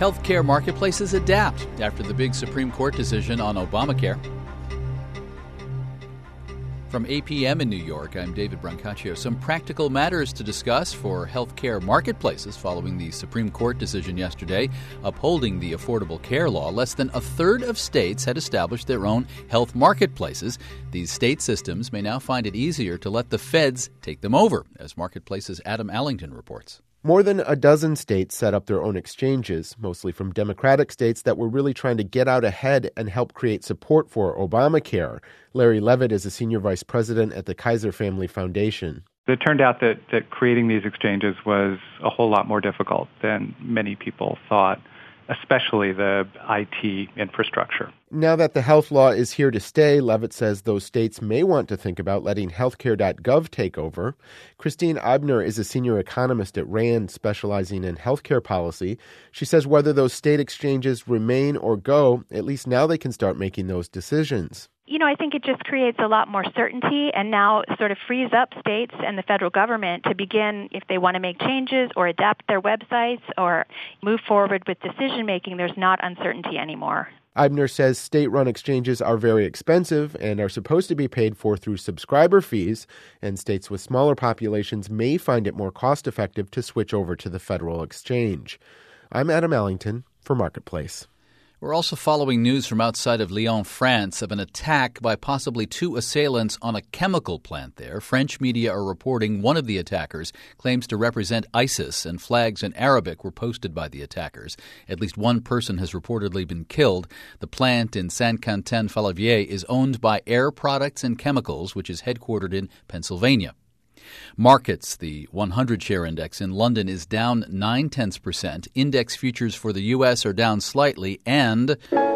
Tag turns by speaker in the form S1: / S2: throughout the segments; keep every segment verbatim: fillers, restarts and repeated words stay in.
S1: Healthcare marketplaces adapt after the big Supreme Court decision on Obamacare. From A P M in New York, I'm David Brancaccio. Some practical matters to discuss for healthcare marketplaces following the Supreme Court decision yesterday upholding the Affordable Care Law. Less than a third of states had established their own health marketplaces. These state systems may now find it easier to let the feds take them over, as Marketplace's Adam Allington reports.
S2: More than a dozen states set up their own exchanges, mostly from Democratic states that were really trying to get out ahead and help create support for Obamacare. Larry Levitt is a senior vice president at the Kaiser Family Foundation.
S3: It turned out that, that creating these exchanges was a whole lot more difficult than many people thought, especially the I T infrastructure.
S2: Now that the health law is here to stay, Levitt says those states may want to think about letting healthcare dot gov take over. Christine Eibner is a senior economist at RAND specializing in healthcare policy. She says whether those state exchanges remain or go, at least now they can start making those decisions.
S4: You know, I think it just creates a lot more certainty and now sort of frees up states and the federal government to begin, if they want to make changes or adapt their websites or move forward with decision making, there's not uncertainty anymore.
S2: Eibner says state-run exchanges are very expensive and are supposed to be paid for through subscriber fees, and states with smaller populations may find it more cost-effective to switch over to the federal exchange. I'm Adam Allington for Marketplace.
S1: We're also following news from outside of Lyon, France, of an attack by possibly two assailants on a chemical plant there. French media are reporting one of the attackers claims to represent ISIS, and flags in Arabic were posted by the attackers. At least one person has reportedly been killed. The plant in Saint-Quentin-Falavier is owned by Air Products and Chemicals, which is headquartered in Pennsylvania. Markets, the one hundred share index in London is down nine tenths percent. Index futures for the U S are down slightly, and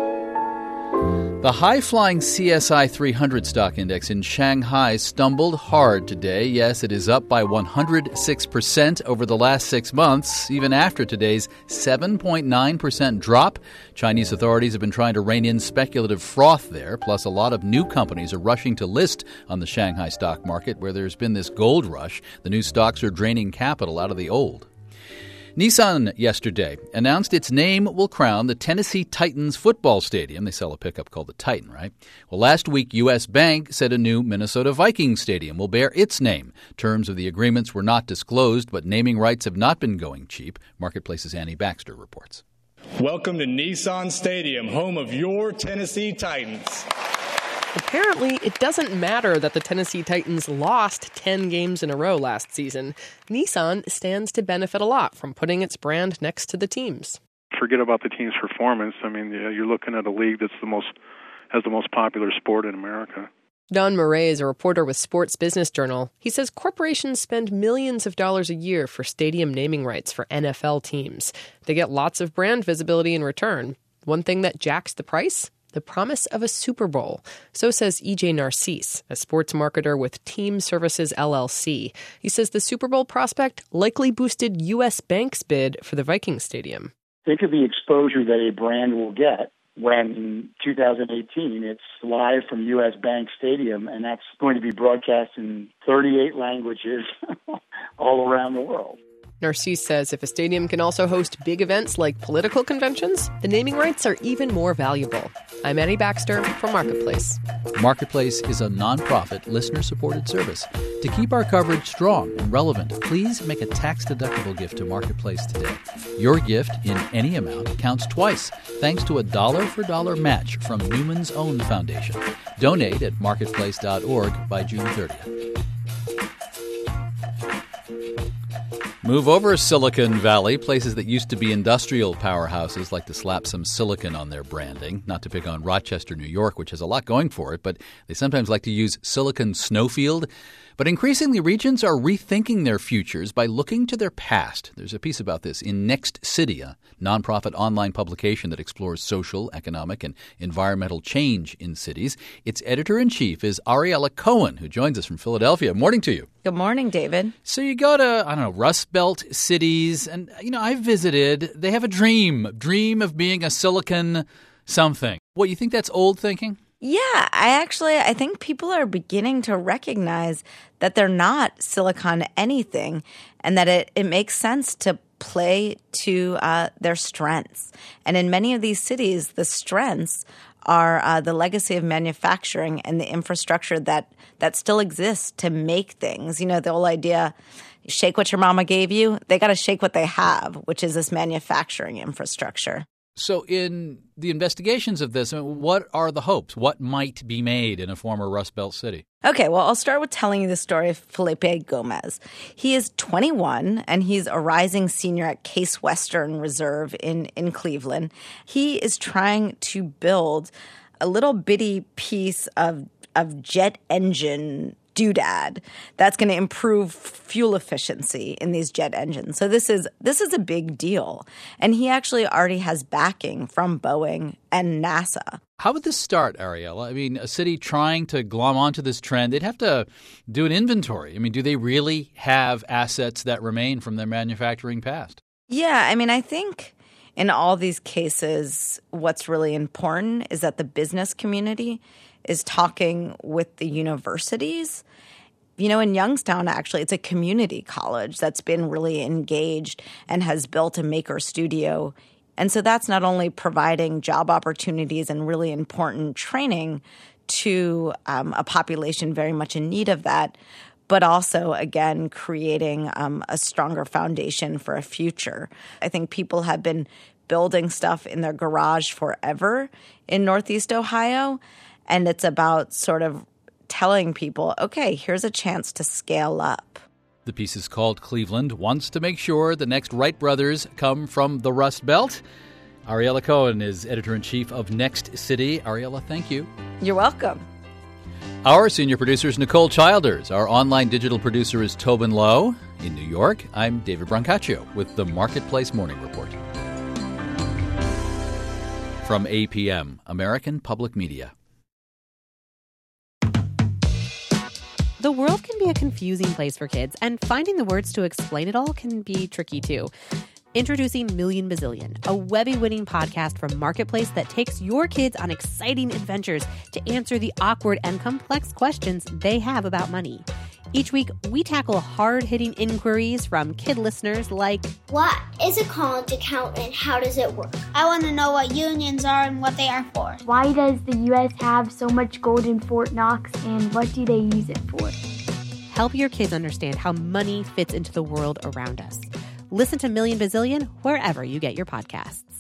S1: the high-flying C S I three hundred stock index in Shanghai stumbled hard today. Yes, it is up by one hundred six percent over the last six months, even after today's seven point nine percent drop. Chinese authorities have been trying to rein in speculative froth there, plus a lot of new companies are rushing to list on the Shanghai stock market, where there's been this gold rush. The new stocks are draining capital out of the old. Nissan yesterday announced its name will crown the Tennessee Titans football stadium. They sell a pickup called the Titan, right? Well, last week, U S. Bank said a new Minnesota Vikings stadium will bear its name. Terms of the agreements were not disclosed, but naming rights have not been going cheap. Marketplace's Annie Baxter reports.
S5: Welcome to Nissan Stadium, home of your Tennessee Titans.
S6: Apparently, it doesn't matter that the Tennessee Titans lost ten games in a row last season. Nissan stands to benefit a lot from putting its brand next to the team's.
S7: Forget about the team's performance. I mean, you're looking at a league that's the most has the most popular sport in America.
S6: Don Murray is a reporter with Sports Business Journal. He says corporations spend millions of dollars a year for stadium naming rights for N F L teams. They get lots of brand visibility in return. One thing that jacks the price? The promise of a Super Bowl. So says E J Narcisse, a sports marketer with Team Services L L C. He says the Super Bowl prospect likely boosted U S. Bank's bid for the Vikings stadium.
S8: Think of the exposure that a brand will get when in two thousand eighteen it's live from U S. Bank Stadium, and that's going to be broadcast in thirty-eight languages all around the world.
S6: Narcisse says if a stadium can also host big events like political conventions, the naming rights are even more valuable. I'm Annie Baxter for Marketplace.
S1: Marketplace is a nonprofit, listener-supported service. To keep our coverage strong and relevant, please make a tax-deductible gift to Marketplace today. Your gift in any amount counts twice, thanks to a dollar-for-dollar match from Newman's Own Foundation. Donate at marketplace dot org by June thirtieth. Move over Silicon Valley. Places that used to be industrial powerhouses like to slap some silicon on their branding. Not to pick on Rochester, New York, which has a lot going for it, but they sometimes like to use Silicon Snowfield. But increasingly, regions are rethinking their futures by looking to their past. There's a piece about this in Next City, a nonprofit online publication that explores social, economic, and environmental change in cities. Its editor-in-chief is Ariella Cohen, who joins us from Philadelphia. Morning to you.
S9: Good morning, David.
S1: So you go to, I don't know, Rust Belt cities, and, you know, I've visited. They have a dream, dream of being a Silicon something. What, you think that's old thinking?
S9: Yeah, I actually, I think people are beginning to recognize that they're not Silicon anything and that it, it makes sense to play to uh, their strengths. And in many of these cities, the strengths are uh, the legacy of manufacturing and the infrastructure that, that still exists to make things. You know, the whole idea, shake what your mama gave you. They got to shake what they have, which is this manufacturing infrastructure.
S1: So in the investigations of this, what are the hopes? What might be made in a former Rust Belt city?
S9: Okay, well, I'll start with telling you the story of Felipe Gomez. He is twenty-one, and he's a rising senior at Case Western Reserve in, in Cleveland. He is trying to build a little bitty piece of, of jet engine doodad that's going to improve fuel efficiency in these jet engines. So this is this is a big deal. And he actually already has backing from Boeing and NASA.
S1: How would this start, Ariella? I mean, a city trying to glom onto this trend, they'd have to do an inventory. I mean, do they really have assets that remain from their manufacturing past?
S9: Yeah, I mean, I think in all these cases, what's really important is that the business community is talking with the universities. You know, in Youngstown, actually, it's a community college that's been really engaged and has built a maker studio. And so that's not only providing job opportunities and really important training to um, a population very much in need of that, but also, again, creating um, a stronger foundation for a future. I think people have been building stuff in their garage forever in Northeast Ohio. And it's about sort of telling people, okay, here's a chance to scale up.
S1: The piece is called Cleveland Wants to Make Sure the Next Wright Brothers Come from the Rust Belt. Ariella Cohen is editor-in-chief of Next City. Ariella, thank you.
S9: You're welcome.
S1: Our senior producer is Nicole Childers. Our online digital producer is Tobin Lowe. In New York, I'm David Brancaccio with the Marketplace Morning Report. From A P M, American Public Media.
S10: The world can be a confusing place for kids, and finding the words to explain it all can be tricky too. Introducing Million Bazillion, a Webby-winning podcast from Marketplace that takes your kids on exciting adventures to answer the awkward and complex questions they have about money. Each week, we tackle hard-hitting inquiries from kid listeners like,
S11: what is a college account and how does it work? I want to know what unions are and what they are for.
S12: Why does the U S have so much gold in Fort Knox and what do they use it for?
S10: Help your kids understand how money fits into the world around us. Listen to Million Bazillion wherever you get your podcasts.